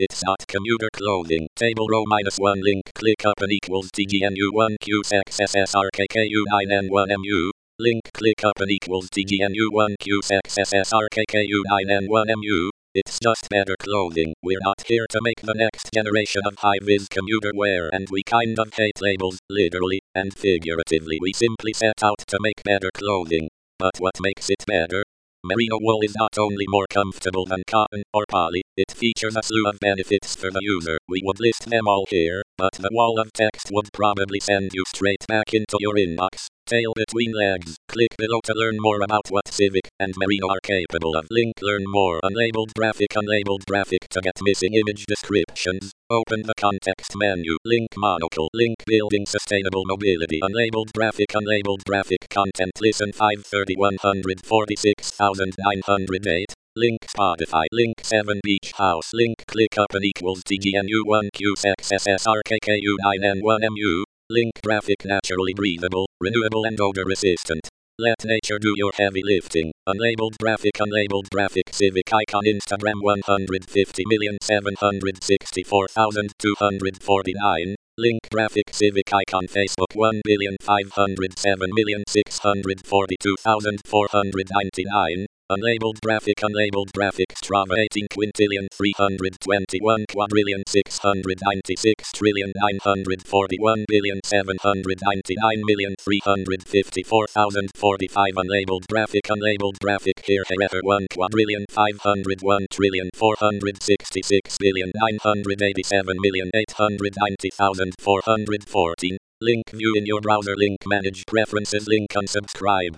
It's not commuter clothing. Table row -1 link click up and equals TGNU1 QSXSSRKKU9N1MU. Link click up and equals TGNU1 QSXSSRKKU9N1MU. It's just better clothing. We're not here to make the next generation of high-vis commuter wear, and we kind of hate labels, literally and figuratively. We simply set out to make better clothing. But what makes it better? Merino wool is not only more comfortable than cotton or poly, it features a slew of benefits for the user. We would list them all here, but the wall of text would probably send you straight back into your inbox. Tail between legs. Click below to learn more about what Civic and Merino are capable of. Link learn more. Unlabeled graphic to get missing image descriptions. Open the context menu. Link monocle. Link building sustainable mobility. Unlabeled graphic content. Listen 53146,908. Link Spotify. Link 7 Beach House. Link click up and equals TGNU1 QSXSSRKKU9N1MU. Link graphic naturally breathable, renewable and odor resistant. Let nature do your heavy lifting. Unlabeled graphic Civic icon Instagram 150,764,249. Link graphic Civic icon Facebook 1,507,642,499. Unlabeled graphic Strava 18,321,696,941,799,354,045. Unlabeled graphic Here Herefer 1,501,466,987,890,414. Link view in your browser. Link manage preferences. Link unsubscribe.